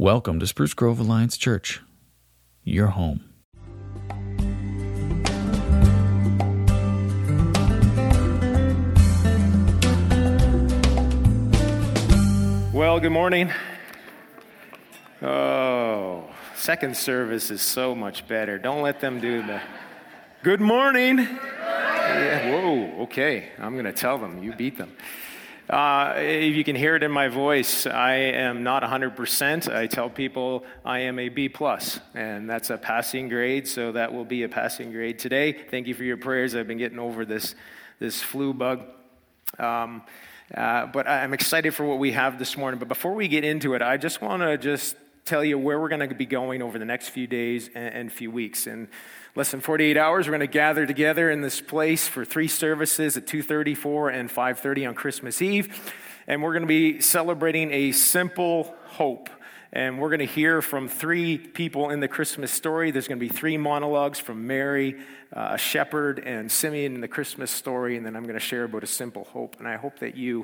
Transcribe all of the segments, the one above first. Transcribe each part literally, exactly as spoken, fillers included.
Welcome to Spruce Grove Alliance Church, your home. Well, good morning. Oh, second service is so much better. Don't let them do the good morning. Yeah, whoa, okay. I'm going to tell them. You beat them. Uh, if you can hear it in my voice, I am not one hundred percent. I tell people I am a B plus, and that's a passing grade, so that will be a passing grade today. Thank you for your prayers. I've been getting over this, this flu bug. Um, uh, but I'm excited for what we have this morning. But before we get into it, I just want to just tell you where we're going to be going over the next few days and, and few weeks. In less than forty-eight hours, we're going to gather together in this place for three services at two thirty, four, and five thirty on Christmas Eve. And we're going to be celebrating a simple hope. And we're going to hear from three people in the Christmas story. There's going to be three monologues from Mary, uh, Shepherd, and Simeon in the Christmas story. And then I'm going to share about a simple hope. And I hope that you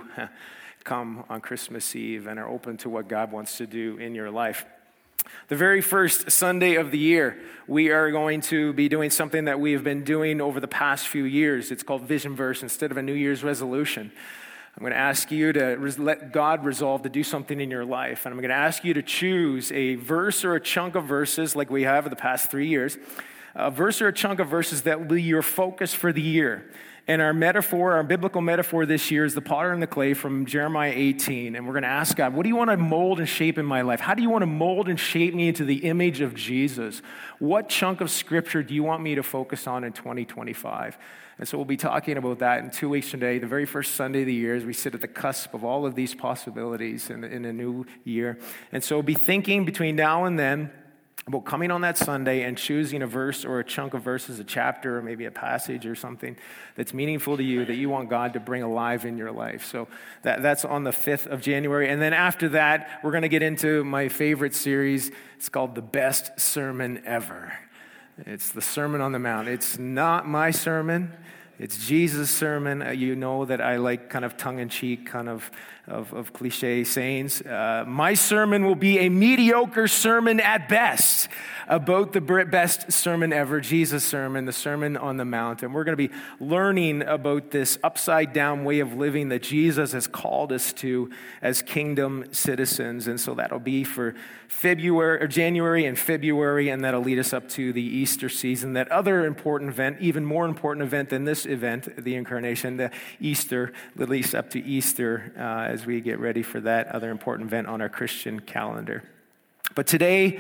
come on Christmas Eve and are open to what God wants to do in your life. The very first Sunday of the year, we are going to be doing something that we have been doing over the past few years. It's called Vision Verse instead of a New Year's resolution. I'm going to ask you to res- let God resolve to do something in your life. And I'm going to ask you to choose a verse or a chunk of verses like we have for the past three years. A verse or a chunk of verses that will be your focus for the year. And our metaphor, our biblical metaphor this year is the potter and the clay from Jeremiah eighteen. And we're going to ask God, what do you want to mold and shape in my life? How do you want to mold and shape me into the image of Jesus? What chunk of scripture do you want me to focus on in twenty twenty-five? And so we'll be talking about that in two weeks from today, the very first Sunday of the year, as we sit at the cusp of all of these possibilities in, in a new year. And so we'll be thinking between now and then about coming on that Sunday and choosing a verse or a chunk of verses, a chapter, or maybe a passage or something that's meaningful to you that you want God to bring alive in your life. So that, that's on the fifth of January. And then after that, we're going to get into my favorite series. It's called The Best Sermon Ever. It's the Sermon on the Mount. It's not my sermon. It's Jesus' sermon. Uh, you know that I like kind of tongue-in-cheek, kind of of, of cliche sayings. Uh, my sermon will be a mediocre sermon at best about the best sermon ever, Jesus' sermon, the Sermon on the Mount. And we're going to be learning about this upside-down way of living that Jesus has called us to as kingdom citizens. And so that'll be for February or January and February, and that'll lead us up to the Easter season. That other important event, even more important event than this event, the Incarnation, the Easter, that leads up to Easter uh, as we get ready for that other important event on our Christian calendar. But today,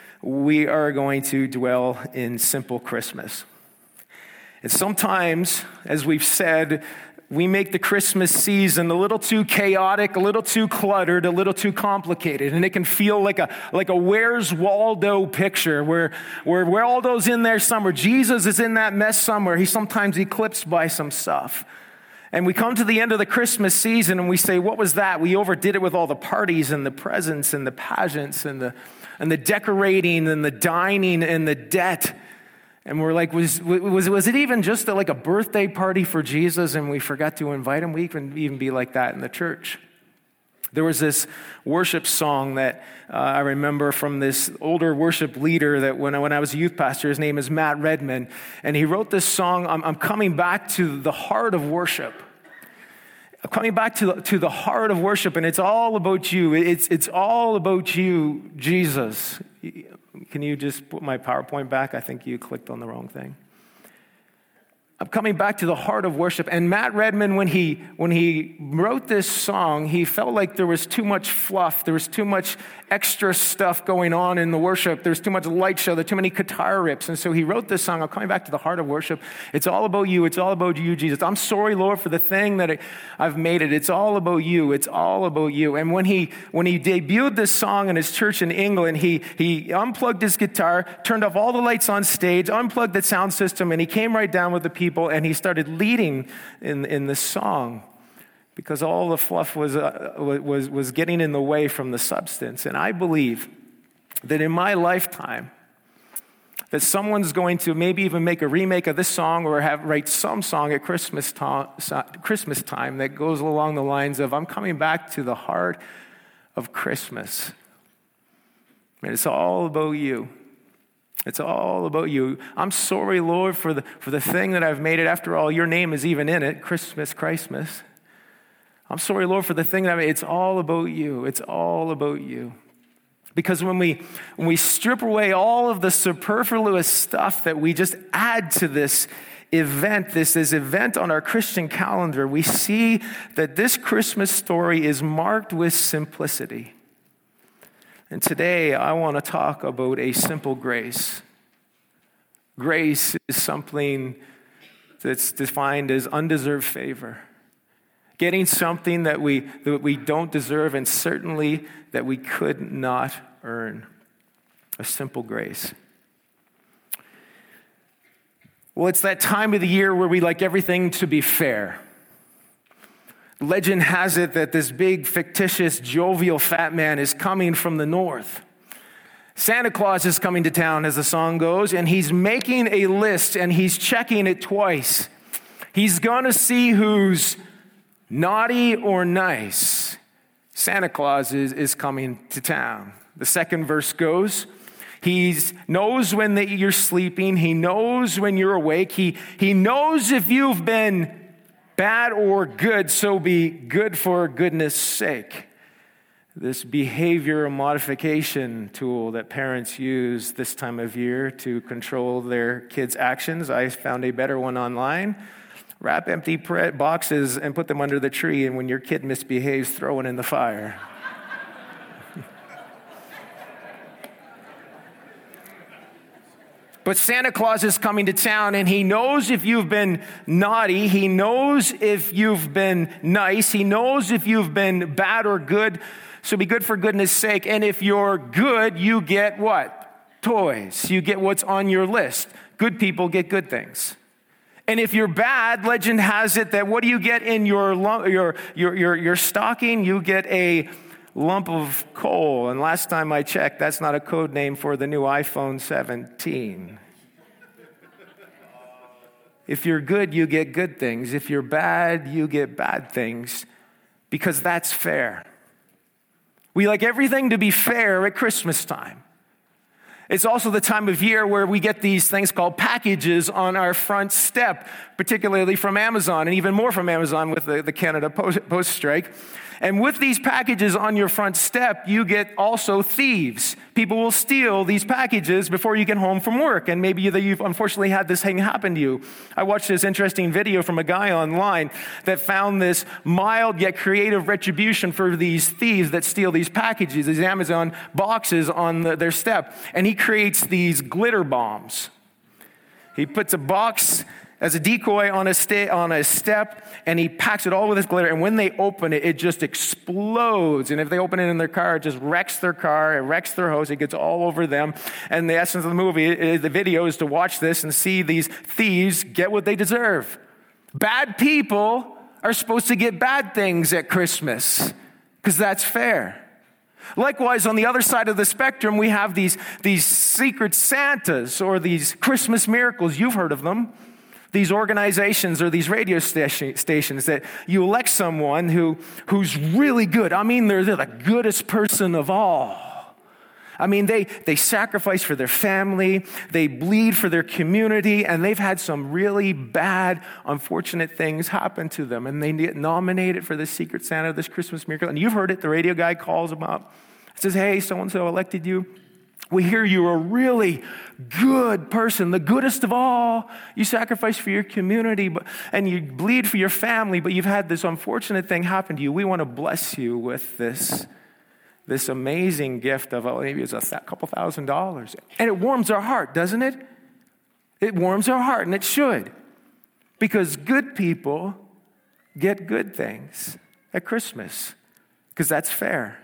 we are going to dwell in simple Christmas. And sometimes, as we've said, we make the Christmas season a little too chaotic, a little too cluttered, a little too complicated. And it can feel like a like a Where's Waldo picture where, where Waldo's in there somewhere. Jesus is in that mess somewhere. He's sometimes eclipsed by some stuff. And we come to the end of the Christmas season and we say, what was that? We overdid it with all the parties and the presents and the pageants and the and the decorating and the dining and the debt. And we're like, was was was it even just a, like a birthday party for Jesus and we forgot to invite him? We can even be like that in the church. There was this worship song that uh, I remember from this older worship leader that when I, when I was a youth pastor, his name is Matt Redman, and he wrote this song, I'm, I'm coming back to the heart of worship. I'm coming back to, to the heart of worship, and it's all about you. It's, it's all about you, Jesus. Can you just put my PowerPoint back? I think you clicked on the wrong thing. I'm coming back to the heart of worship. And Matt Redman, when he when he wrote this song, he felt like there was too much fluff. There was too much extra stuff going on in the worship. There's too much light show. There are too many guitar rips. And so he wrote this song, I'm coming back to the heart of worship. It's all about you. It's all about you, Jesus. I'm sorry, Lord, for the thing that I, I've made it. It's all about you. It's all about you. And when he when he debuted this song in his church in England, he he unplugged his guitar, turned off all the lights on stage, unplugged the sound system, and he came right down with the people. And he started leading in, in this song because all the fluff was, uh, was, was getting in the way from the substance. And I believe that in my lifetime, that someone's going to maybe even make a remake of this song or have write some song at Christmas, ta- Christmas time that goes along the lines of, I'm coming back to the heart of Christmas. And it's all about you. It's all about you. I'm sorry, Lord, for the, for the thing that I've made it. After all, your name is even in it, Christmas, Christmas. I'm sorry, Lord, for the thing that I made. It's all about you. It's all about you. Because when we when we strip away all of the superfluous stuff that we just add to this event, this, this event on our Christian calendar, we see that this Christmas story is marked with simplicity. And today I want to talk about a simple grace. Grace is something that's defined as undeserved favor. Getting something that we that we don't deserve and certainly that we could not earn. A simple grace. Well, it's that time of the year where we like everything to be fair. Legend has it that this big, fictitious, jovial fat man is coming from the north. Santa Claus is coming to town, as the song goes, and he's making a list and he's checking it twice. He's going to see who's naughty or nice. Santa Claus is, is coming to town. The second verse goes, he knows when the, you're sleeping. He knows when you're awake. He, he knows if you've been bad or good, so be good for goodness sake. This behavior modification tool that parents use this time of year to control their kids' actions. I found a better one online. Wrap empty boxes and put them under the tree, and when your kid misbehaves, throw it in the fire. But Santa Claus is coming to town, and he knows if you've been naughty. He knows if you've been nice. He knows if you've been bad or good. So be good for goodness sake. And if you're good, you get what? Toys. You get what's on your list. Good people get good things. And if you're bad, legend has it that what do you get in your your your your, your stocking? You get a lump of coal. And last time I checked, that's not a code name for the new iPhone seventeen. If you're good, you get good things. If you're bad, you get bad things, because that's fair. We like everything to be fair at Christmas time. It's also the time of year where we get these things called packages on our front step, particularly from Amazon, and even more from Amazon with the, the Canada Post, Post strike. And with these packages on your front step, you get also thieves. People will steal these packages before you get home from work. And maybe you've unfortunately had this thing happen to you. I watched this interesting video from a guy online that found this mild yet creative retribution for these thieves that steal these packages, these Amazon boxes on the, their step. And he creates these glitter bombs. He puts a box as a decoy on a, sta- on a step, and he packs it all with this glitter, and when they open it, it just explodes. And if they open it in their car, it just wrecks their car, it wrecks their house, it gets all over them. And the essence of the movie, the video, is to watch this and see these thieves get what they deserve. Bad people are supposed to get bad things at Christmas, because that's fair. Likewise, on the other side of the spectrum, we have these, these secret Santas, or these Christmas miracles. You've heard of them. These organizations or these radio stations that you elect someone who, who's really good. I mean, they're, they're the goodest person of all. I mean, they, they sacrifice for their family, they bleed for their community, and they've had some really bad, unfortunate things happen to them. And they get nominated for this Secret Santa, this Christmas miracle. And you've heard it, the radio guy calls them up, says, hey, so-and-so elected you. We hear you're a really good person, the goodest of all. You sacrifice for your community but, and you bleed for your family, but you've had this unfortunate thing happen to you. We want to bless you with this, this amazing gift of, oh, maybe it's a th- couple thousand dollars. And it warms our heart, doesn't it? It warms our heart, and it should. Because good people get good things at Christmas, because that's fair.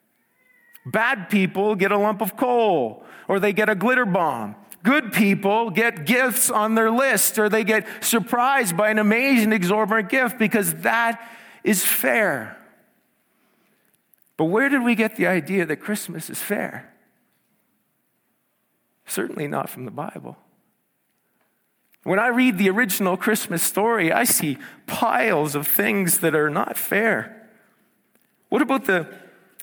Bad people get a lump of coal, or they get a glitter bomb. Good people get gifts on their list, or they get surprised by an amazing, exorbitant gift, because that is fair. But where did we get the idea that Christmas is fair? Certainly not from the Bible. When I read the original Christmas story, I see piles of things that are not fair. What about the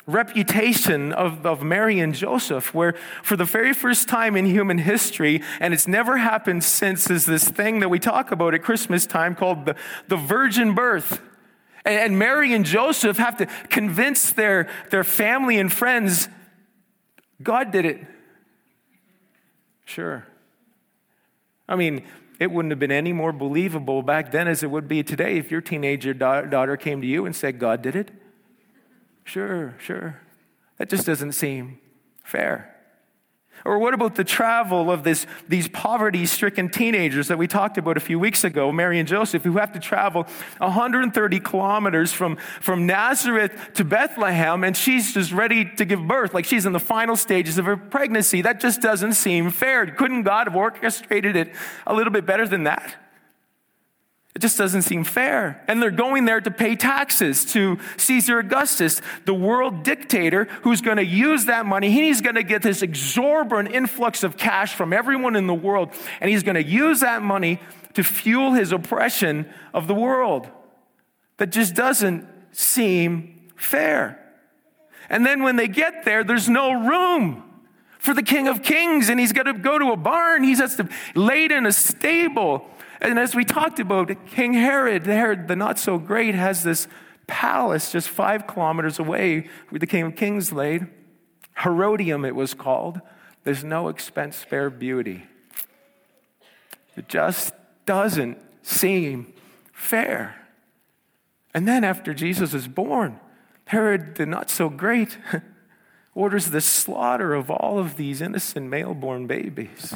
reputation of, of Mary and Joseph, where for the very first time in human history, and it's never happened since, is this thing that we talk about at Christmas time called the, the virgin birth. And, and Mary and Joseph have to convince their, their family and friends, God did it. Sure. I mean, it wouldn't have been any more believable back then as it would be today if your teenager da- daughter came to you and said, God did it. Sure, sure. That just doesn't seem fair. Or what about the travel of this, these poverty-stricken teenagers that we talked about a few weeks ago, Mary and Joseph, who have to travel one hundred thirty kilometers from, from Nazareth to Bethlehem, and she's just ready to give birth, like she's in the final stages of her pregnancy. That just doesn't seem fair. Couldn't God have orchestrated it a little bit better than that? It just doesn't seem fair. And they're going there to pay taxes to Caesar Augustus, the world dictator, who's going to use that money. He's going to get this exorbitant influx of cash from everyone in the world, and he's going to use that money to fuel his oppression of the world. That just doesn't seem fair. And then when they get there, there's no room for the King of Kings, and he's got to go to a barn. He has to lay it in a stable. And as we talked about, King Herod, Herod the not-so-great, has this palace just five kilometers away where the King of Kings laid. Herodium, it was called. There's no expense spared beauty. It just doesn't seem fair. And then after Jesus is born, Herod the not-so-great orders the slaughter of all of these innocent male-born babies.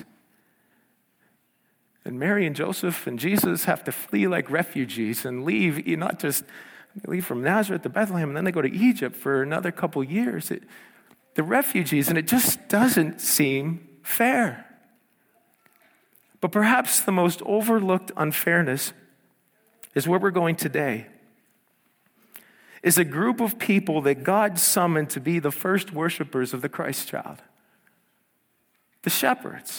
And Mary and Joseph and Jesus have to flee like refugees and leave, not just leave from Nazareth to Bethlehem, and then they go to Egypt for another couple years. It, the refugees, and it just doesn't seem fair. But perhaps the most overlooked unfairness is where we're going today. Is a group of people that God summoned to be the first worshipers of the Christ child. The shepherds.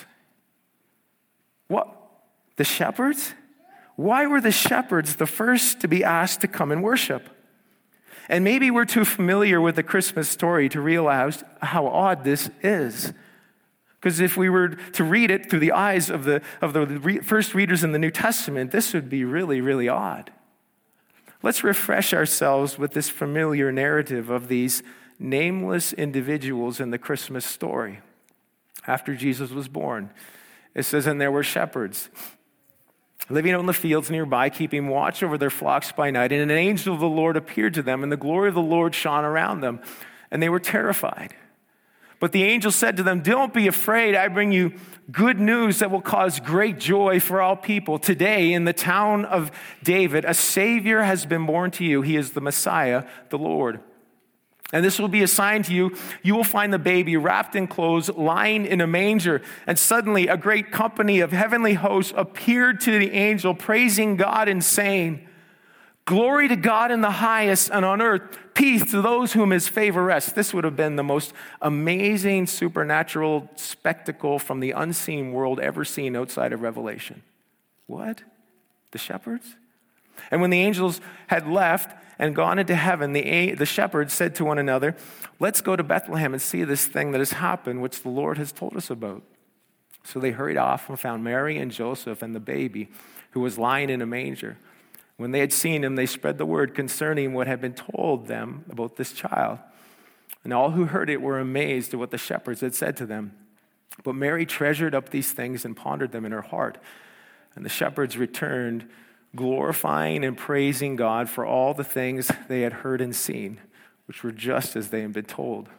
What? The shepherds? Why were the shepherds the first to be asked to come and worship? And maybe we're too familiar with the Christmas story to realize how odd this is. Because if we were to read it through the eyes of the, of the re- first readers in the New Testament, this would be really, really odd. Let's refresh ourselves with this familiar narrative of these nameless individuals in the Christmas story. After Jesus was born, it says, and there were shepherds living out in the fields nearby, keeping watch over their flocks by night. And an angel of the Lord appeared to them, and the glory of the Lord shone around them, and they were terrified. But the angel said to them, don't be afraid. I bring you good news that will cause great joy for all people. Today, in the town of David, a Savior has been born to you. He is the Messiah, the Lord. And this will be a sign to you. You will find the baby wrapped in clothes, lying in a manger. And suddenly a great company of heavenly hosts appeared to the angel, praising God and saying, glory to God in the highest, and on earth, peace to those whom his favor rests. This would have been the most amazing supernatural spectacle from the unseen world ever seen outside of Revelation. What? The shepherds? And when the angels had left and gone into heaven, the, the shepherds said to one another, let's go to Bethlehem and see this thing that has happened, which the Lord has told us about. So they hurried off and found Mary and Joseph and the baby who was lying in a manger. When they had seen him, they spread the word concerning what had been told them about this child. And all who heard it were amazed at what the shepherds had said to them. But Mary treasured up these things and pondered them in her heart. And the shepherds returned, glorifying and praising God for all the things they had heard and seen, which were just as they had been told.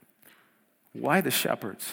Why the shepherds?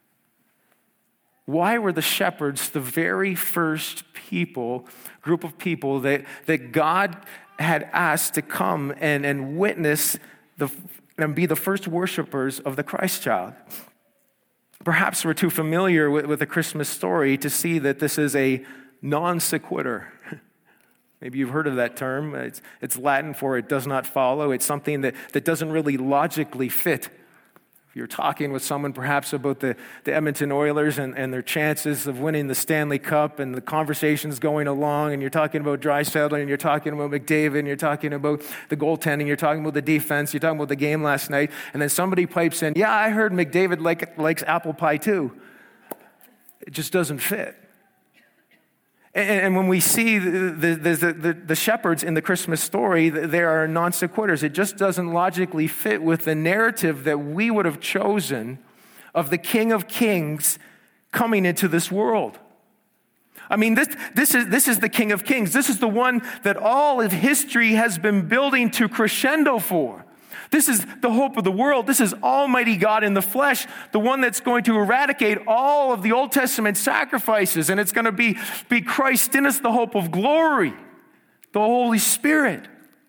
Why were the shepherds the very first people, group of people that, that God had asked to come and, and witness the, and be the first worshipers of the Christ child? Perhaps we're too familiar with, with the Christmas story to see that this is a non sequitur. Maybe you've heard of that term. It's, it's Latin for it does not follow. It's something that, that doesn't really logically fit. You're talking with someone perhaps about the, the Edmonton Oilers and, and their chances of winning the Stanley Cup, and the conversation's going along, and you're talking about Draisaitl, and you're talking about McDavid, and you're talking about the goaltending, you're talking about the defense, you're talking about the game last night, and then somebody pipes in, yeah, I heard McDavid like, likes apple pie too. It just doesn't fit. And when we see the, the, the, the shepherds in the Christmas story, there are non sequiturs. It just doesn't logically fit with the narrative that we would have chosen of the King of Kings coming into this world. I mean, this, this, is, this is the King of Kings. This is the one that all of history has been building to crescendo for. This is the hope of the world. This is Almighty God in the flesh, the one that's going to eradicate all of the Old Testament sacrifices, and it's going to be, be Christ in us, the hope of glory, the Holy Spirit.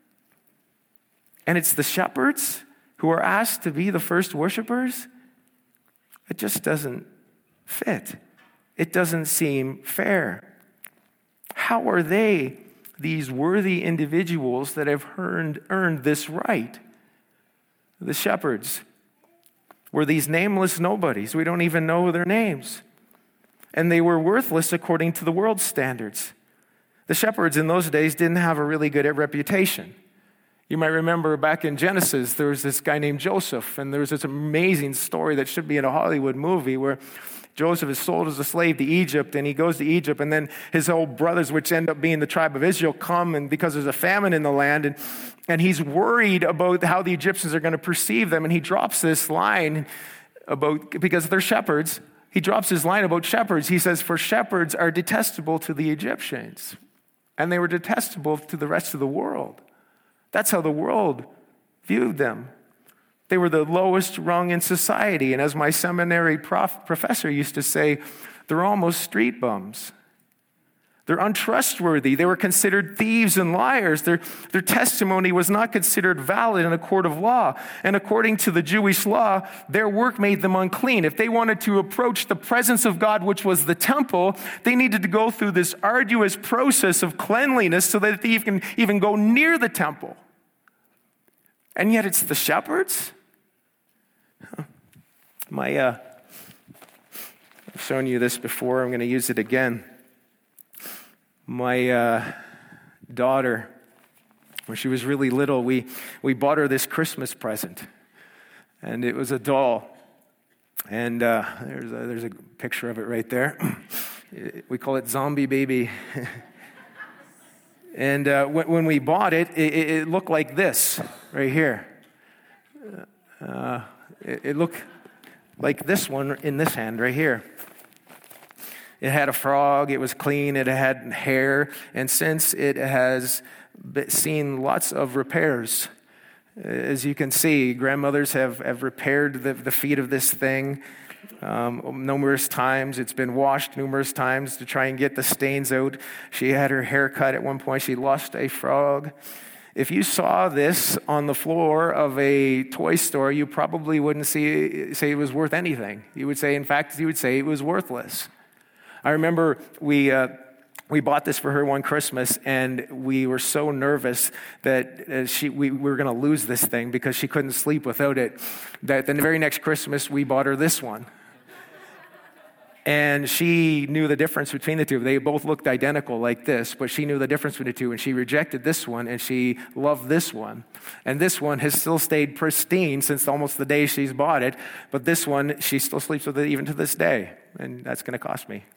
And it's the shepherds who are asked to be the first worshipers. It just doesn't fit. It doesn't seem fair. How are they, these worthy individuals that have earned, earned this right? The shepherds were these nameless nobodies. We don't even know their names. And they were worthless according to the world's standards. The shepherds in those days didn't have a really good reputation. You might remember back in Genesis, there was this guy named Joseph, and there was this amazing story that should be in a Hollywood movie where Joseph is sold as a slave to Egypt, and he goes to Egypt, and then his old brothers, which end up being the tribe of Israel, come, and because there's a famine in the land, and, and he's worried about how the Egyptians are going to perceive them, and he drops this line about, because they're shepherds, he drops his line about shepherds. He says, for shepherds are detestable to the Egyptians, and they were detestable to the rest of the world. That's how the world viewed them. They were the lowest rung in society. And as my seminary prof, professor used to say, they're almost street bums. They're untrustworthy. They were considered thieves and liars. Their, their testimony was not considered valid in a court of law. And according to the Jewish law, their work made them unclean. If they wanted to approach the presence of God, which was the temple, they needed to go through this arduous process of cleanliness so that they can even go near the temple. And yet it's the shepherds? My, uh, I've shown you this before. I'm going to use it again. My uh, daughter, when she was really little, we, we bought her this Christmas present. And it was a doll. And uh, there's, a, there's a picture of it right there. We call it Zombie Baby. And uh, when, when we bought it, it, it looked like this right here. Uh, it, it looked like this one in this hand right here. It had a frog, it was clean, it had hair, and since it has seen lots of repairs, as you can see, grandmothers have, have repaired the, the feet of this thing um, numerous times. It's been washed numerous times to try and get the stains out. She had her hair cut at one point. She lost a frog. If you saw this on the floor of a toy store, you probably wouldn't see, say it was worth anything. You would say, in fact, you would say it was worthless. I remember we uh, we bought this for her one Christmas, and we were so nervous that uh, she we, we were going to lose this thing because she couldn't sleep without it, that the very next Christmas we bought her this one. And she knew the difference between the two. They both looked identical like this, but she knew the difference between the two, and she rejected this one, and she loved this one. And this one has still stayed pristine since almost the day she's bought it, but this one, she still sleeps with it even to this day, and that's going to cost me.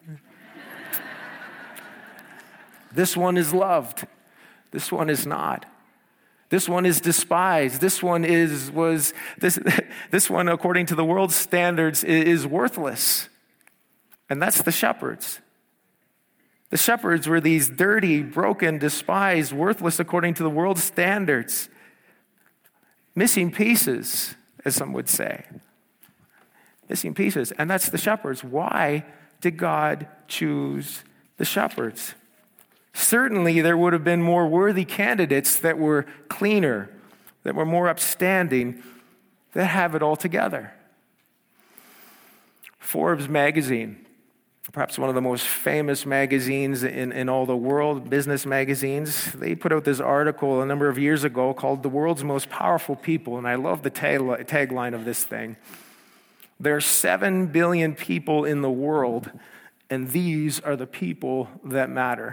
This one is loved. This one is not. This one is despised. This one is was this this one, according to the world's standards, is worthless. And that's the shepherds. The shepherds were these dirty, broken, despised, worthless according to the world's standards. Missing pieces, as some would say. Missing pieces. And that's the shepherds. Why did God choose the shepherds? Certainly, there would have been more worthy candidates that were cleaner, that were more upstanding, that have it all together. Forbes magazine, perhaps one of the most famous magazines in, in all the world, business magazines, they put out this article a number of years ago called The World's Most Powerful People, and I love the tag, tagline of this thing. There are seven billion people in the world, and these are the people that matter.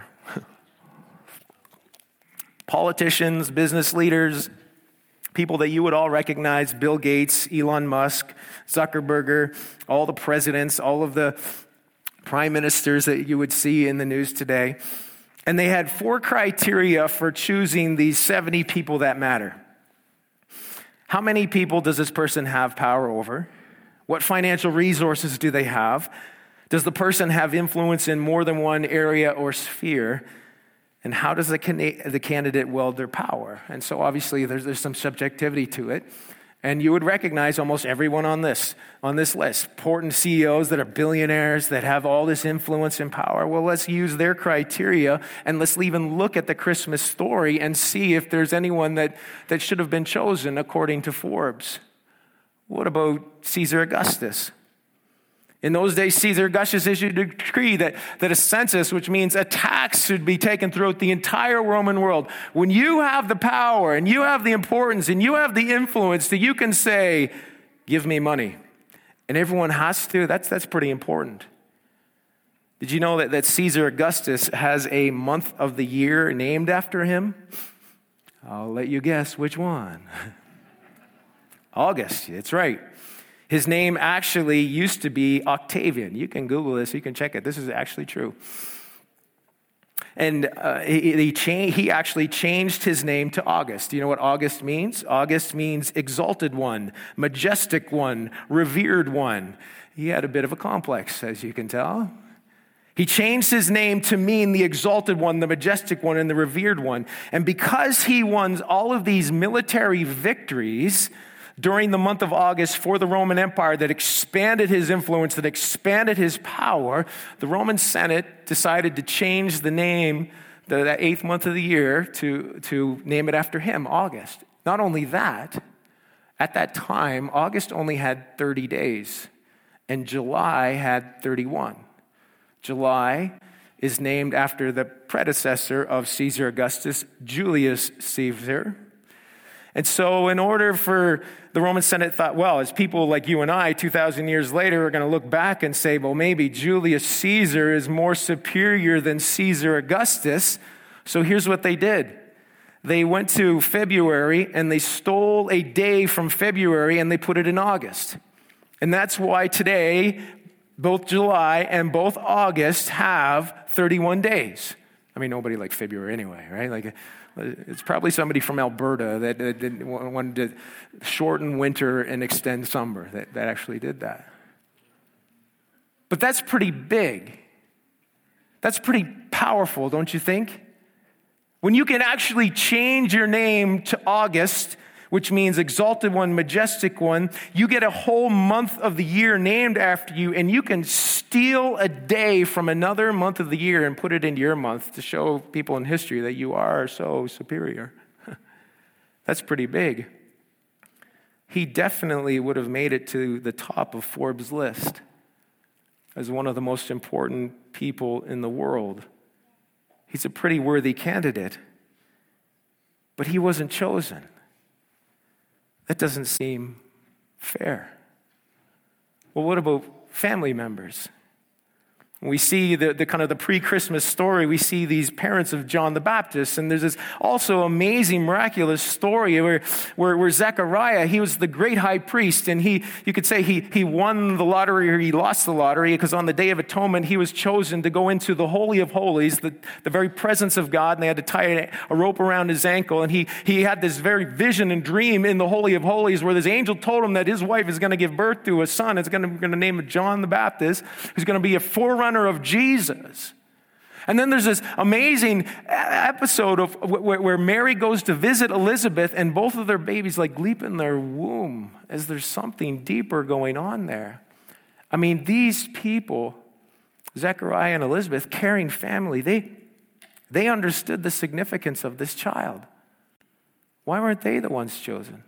Politicians, business leaders, people that you would all recognize, Bill Gates, Elon Musk, Zuckerberg, all the presidents, all of the prime ministers that you would see in the news today. And they had four criteria for choosing these seventy people that matter. How many people does this person have power over? What financial resources do they have? Does the person have influence in more than one area or sphere? And how does the, can- the candidate wield their power? And so obviously there's, there's some subjectivity to it. And you would recognize almost everyone on this, on this list. Important C E Os that are billionaires that have all this influence and power. Well, let's use their criteria and let's even look at the Christmas story and see if there's anyone that, that should have been chosen according to Forbes. What about Caesar Augustus? In those days, Caesar Augustus issued a decree that, that a census, which means a tax, should be taken throughout the entire Roman world. When you have the power and you have the importance and you have the influence that you can say, give me money. And everyone has to, that's, that's pretty important. Did you know that, that Caesar Augustus has a month of the year named after him? I'll let you guess which one. August, that's right. His name actually used to be Octavian. You can Google this, you can check it. This is actually true. And uh, he, he, cha- he actually changed his name to August. Do you know what August means? August means exalted one, majestic one, revered one. He had a bit of a complex, as you can tell. He changed his name to mean the exalted one, the majestic one, and the revered one. And because he won all of these military victories during the month of August for the Roman Empire that expanded his influence, that expanded his power, the Roman Senate decided to change the name, the, that eighth month of the year, to, to name it after him, August. Not only that, at that time, August only had thirty days, and July had thirty-one. July is named after the predecessor of Caesar Augustus, Julius Caesar. And so in order for the Roman Senate thought, well, as people like you and I two thousand years later are going to look back and say, well, maybe Julius Caesar is more superior than Caesar Augustus. So here's what they did. They went to February and they stole a day from February and they put it in August. And that's why today, both July and both August have thirty-one days. I mean, nobody likes February anyway, right? Like, it's probably somebody from Alberta that, that, that wanted to shorten winter and extend summer that, that actually did that. But that's pretty big. That's pretty powerful, don't you think? When you can actually change your name to August, which means exalted one, majestic one, you get a whole month of the year named after you, and you can steal a day from another month of the year and put it into your month to show people in history that you are so superior. That's pretty big. He definitely would have made it to the top of Forbes' list as one of the most important people in the world. He's a pretty worthy candidate, but he wasn't chosen. That doesn't seem fair. Well, what about family members? We see the, the kind of the pre-Christmas story. We see these parents of John the Baptist, and there's this also amazing, miraculous story where, where, where Zechariah, he was the great high priest, and he, you could say he, he won the lottery or he lost the lottery, because on the Day of Atonement, he was chosen to go into the Holy of Holies, the, the very presence of God, and they had to tie a rope around his ankle, and he, he had this very vision and dream in the Holy of Holies where this angel told him that his wife is going to give birth to a son. It's going to, going to name him John the Baptist, who's going to be a forerunner of Jesus. And then there's this amazing episode of where Mary goes to visit Elizabeth, and both of their babies like leap in their womb as there's something deeper going on there. I mean, these people, Zechariah and Elizabeth, caring family, they, they understood the significance of this child. Why weren't they the ones chosen?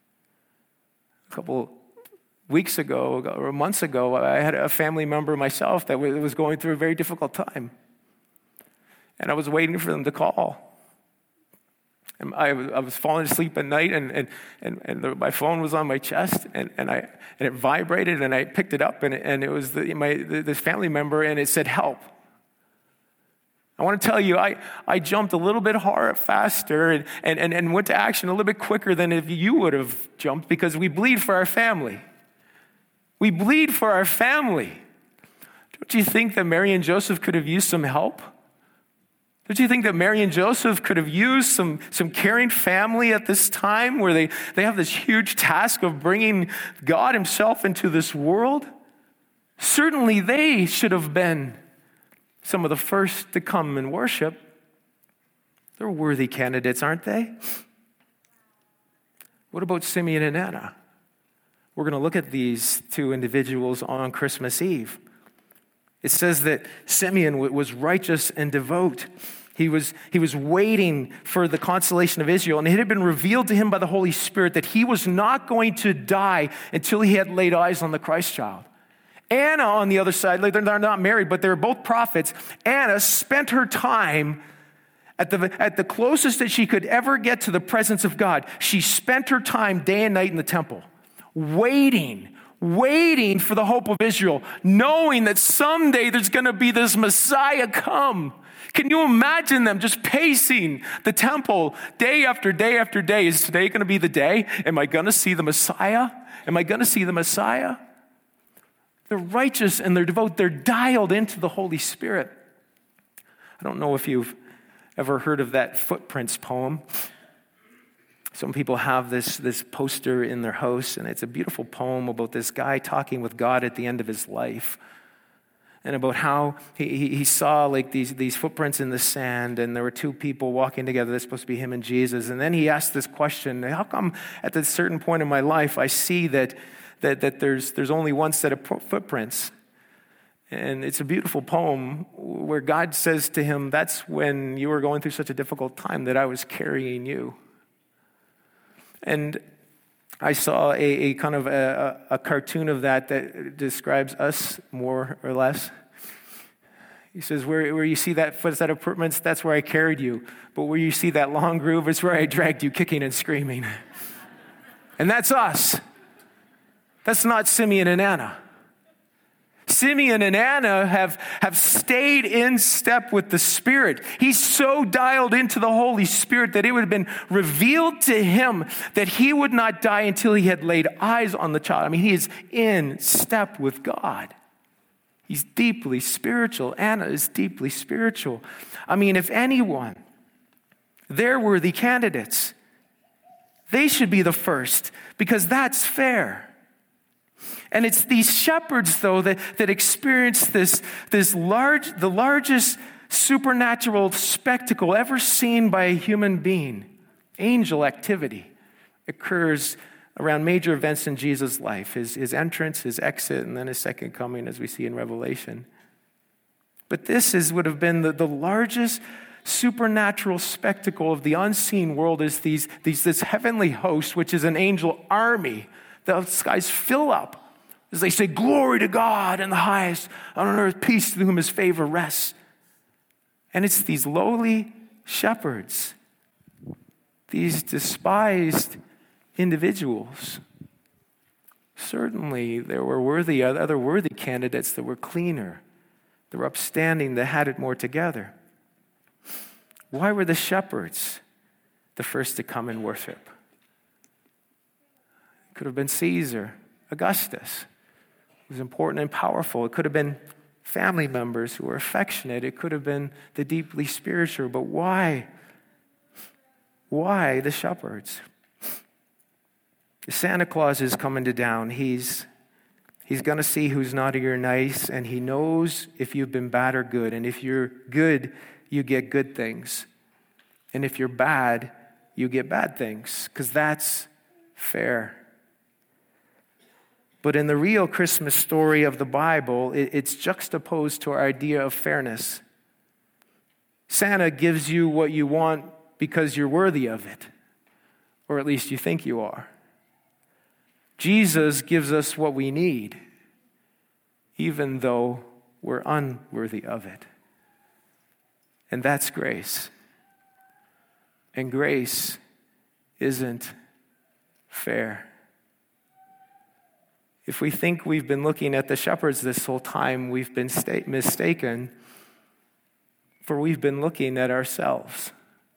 A couple weeks ago or months ago, I had a family member myself that was going through a very difficult time. And I was waiting for them to call. And I, I was falling asleep at night, and and and, and the, my phone was on my chest, and, and I and it vibrated, and I picked it up, and it, and it was the, my the, this family member, and it said help. I want to tell you, I, I jumped a little bit hard, faster, and, and, and, and went to action a little bit quicker than if you would have jumped, because we bleed for our family. We bleed for our family. Don't you think that Mary and Joseph could have used some help? Don't you think that Mary and Joseph could have used some, some caring family at this time where they, they have this huge task of bringing God himself into this world? Certainly they should have been some of the first to come and worship. They're worthy candidates, aren't they? What about Simeon and Anna? We're going to look at these two individuals on Christmas Eve. It says that Simeon was righteous and devout. He was, he was waiting for the consolation of Israel, and it had been revealed to him by the Holy Spirit that he was not going to die until he had laid eyes on the Christ child. Anna, on the other side, they're not married, but they're both prophets. Anna spent her time at the, at the closest that she could ever get to the presence of God. She spent her time day and night in the temple, waiting, waiting for the hope of Israel, knowing that someday there's going to be this Messiah come. Can you imagine them just pacing the temple day after day after day? Is today going to be the day? Am I going to see the Messiah? Am I going to see the Messiah? They're righteous and they're devout. They're dialed into the Holy Spirit. I don't know if you've ever heard of that Footprints poem. Some people have this, this poster in their house, and it's a beautiful poem about this guy talking with God at the end of his life, and about how he, he saw like these, these footprints in the sand, and there were two people walking together. That's supposed to be him and Jesus. And then he asked this question: how come at this certain point in my life I see that that, that there's, there's only one set of footprints? And it's a beautiful poem where God says to him, that's when you were going through such a difficult time that I was carrying you. And I saw a, a kind of a, a cartoon of that that describes us more or less. He says, where, where you see that set of footprints, that's where I carried you. But where you see that long groove, it's where I dragged you kicking and screaming. And that's us. That's not Simeon and Anna. Simeon and Anna have, have stayed in step with the Spirit. He's so dialed into the Holy Spirit that it would have been revealed to him that he would not die until he had laid eyes on the child. I mean, he is in step with God. He's deeply spiritual. Anna is deeply spiritual. I mean, if anyone, they're worthy candidates. They should be the first because that's fair. And it's these shepherds, though, that, that experience this, this large, the largest supernatural spectacle ever seen by a human being. Angel activity occurs around major events in Jesus' life, his, his entrance, his exit, and then his second coming, as we see in Revelation. But this is would have been the, the largest supernatural spectacle of the unseen world, is these, these this heavenly host, which is an angel army. The skies fill up as they say, glory to God in the highest, on earth peace to whom his favor rests. And it's these lowly shepherds, these despised individuals. Certainly there were worthy, other worthy candidates that were cleaner, that were upstanding, that had it more together. Why were the shepherds the first to come and worship? It could have been Caesar, Augustus. It was important and powerful. It could have been family members who were affectionate. It could have been the deeply spiritual. But why? Why the shepherds? Santa Claus is coming to town. He's, he's going to see who's naughty or nice, and he knows if you've been bad or good. And if you're good, you get good things. And if you're bad, you get bad things, because that's fair. But in the real Christmas story of the Bible, it's juxtaposed to our idea of fairness. Santa gives you what you want because you're worthy of it, or at least you think you are. Jesus gives us what we need, even though we're unworthy of it. And that's grace. And grace isn't fair. If we think we've been looking at the shepherds this whole time, we've been sta- mistaken, for we've been looking at ourselves.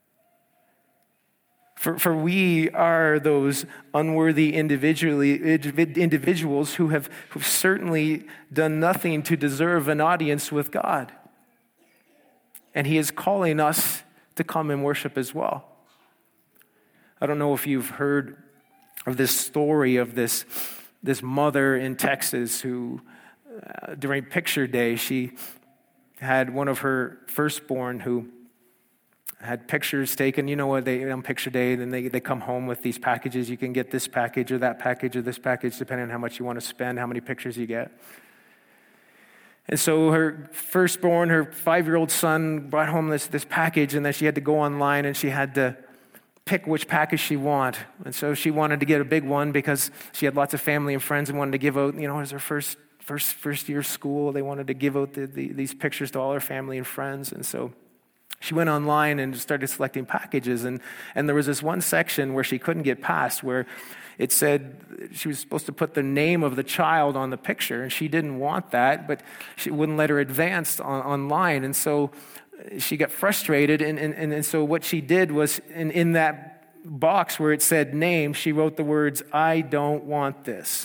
For, for we are those unworthy individually, individuals who have who've certainly done nothing to deserve an audience with God. And he is calling us to come and worship as well. I don't know if you've heard of this story of this, this mother in Texas who, uh, during picture day, she had one of her firstborn who had pictures taken. You know what, they on picture day, then they, they come home with these packages. You can get this package or that package or this package, depending on how much you want to spend, how many pictures you get. And so her firstborn, her five-year-old son, brought home this, this package, and then she had to go online and she had to pick which package she wanted. And so she wanted to get a big one because she had lots of family and friends and wanted to give out, you know, it was her first first first year of school. They wanted to give out the, the, these pictures to all her family and friends. And so she went online and started selecting packages, and, and there was this one section where she couldn't get past, where it said she was supposed to put the name of the child on the picture, and she didn't want that, but she wouldn't let her advance on, online. And so she got frustrated, and, and, and so what she did was, in, in that box where it said name, she wrote the words, "I don't want this."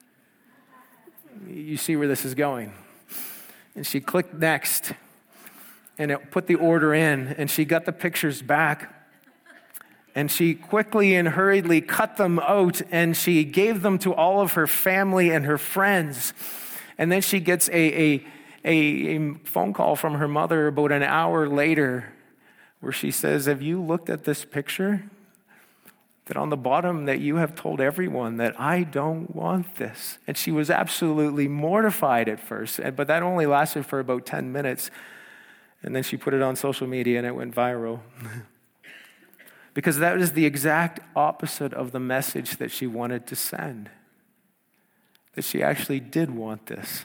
You see where this is going. And she clicked next, and it put the order in, and she got the pictures back, and she quickly and hurriedly cut them out, and she gave them to all of her family and her friends. And then she gets a, a, a, a phone call from her mother about an hour later where she says, "Have you looked at this picture? That on the bottom that you have told everyone that I don't want this." And she was absolutely mortified at first, but that only lasted for about ten minutes. And then she put it on social media and it went viral. Because that is the exact opposite of the message that she wanted to send. That she actually did want this.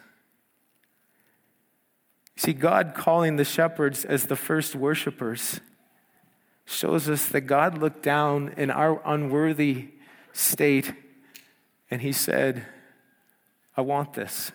See, God calling the shepherds as the first worshipers shows us that God looked down in our unworthy state and he said, "I want this.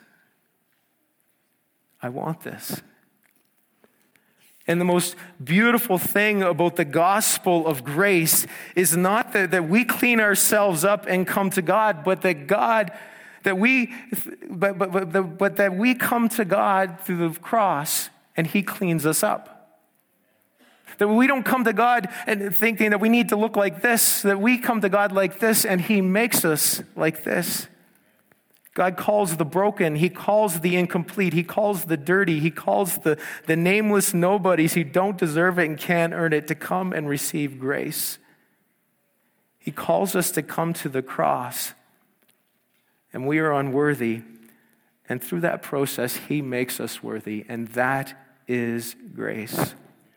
I want this." And the most beautiful thing about the gospel of grace is not that, that we clean ourselves up and come to God, but that God, that we, but, but, but, but that we come to God through the cross and he cleans us up. That we don't come to God and thinking that we need to look like this, that we come to God like this and he makes us like this. God calls the broken, he calls the incomplete, he calls the dirty, he calls the, the nameless nobodies who don't deserve it and can't earn it to come and receive grace. He calls us to come to the cross, and we are unworthy, and through that process, he makes us worthy, and that is grace.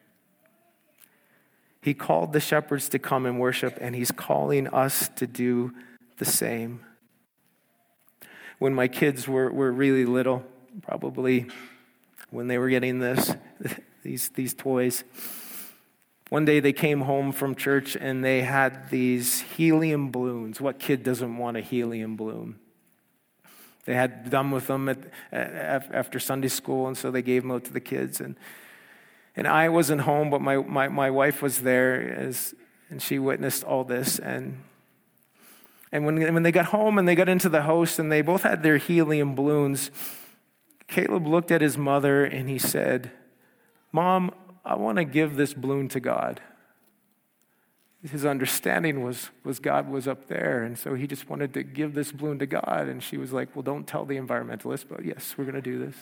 He called the shepherds to come and worship, and he's calling us to do the same. When my kids were, were really little, probably when they were getting this, these, these toys, one day they came home from church and they had these helium balloons. What kid doesn't want a helium balloon? They had done with them at, after Sunday school, and so they gave them out to the kids. And and I wasn't home, but my, my, my wife was there, as, and she witnessed all this. And And when, when they got home and they got into the house and they both had their helium balloons, Caleb looked at his mother and he said, "Mom, I want to give this balloon to God." His understanding was, was God was up there, and so he just wanted to give this balloon to God. And she was like, "Well, don't tell the environmentalists, but yes, we're going to do this."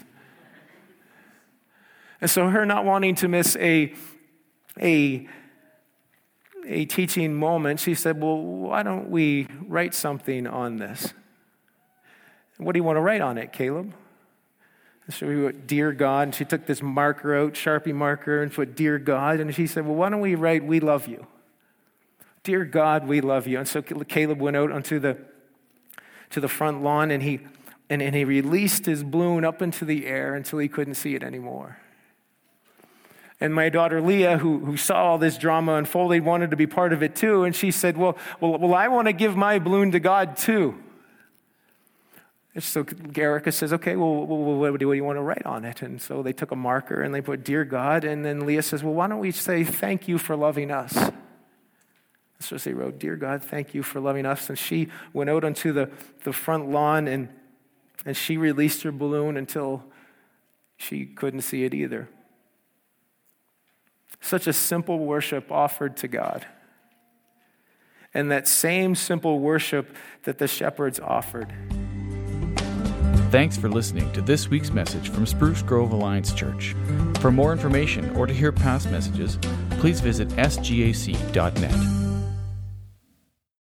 And so her not wanting to miss a, a, a teaching moment, she said, "Well, why don't we write something on this?" "What do you want to write on it, Caleb?" And so we wrote, "Dear God," and she took this marker out, Sharpie marker, and put "Dear God," and she said, "Well, why don't we write, 'We love you'? Dear God, we love you." And so Caleb went out onto the to the front lawn, and he and, and he released his balloon up into the air until he couldn't see it anymore. And my daughter Leah, who, who saw all this drama unfolding, wanted to be part of it too. And she said, well, well, well I want to give my balloon to God too. And so Erica says, okay, well, well what, do, what do you want to write on it? And so they took a marker and they put, Dear God. And then Leah says, well, why don't we say, thank you for loving us? So they wrote, Dear God, thank you for loving us. And she went out onto the, the front lawn and, and she released her balloon until she couldn't see it either. Such a simple worship offered to God. And that same simple worship that the shepherds offered. Thanks for listening to this week's message from Spruce Grove Alliance Church. For more information or to hear past messages, please visit s g a c dot net.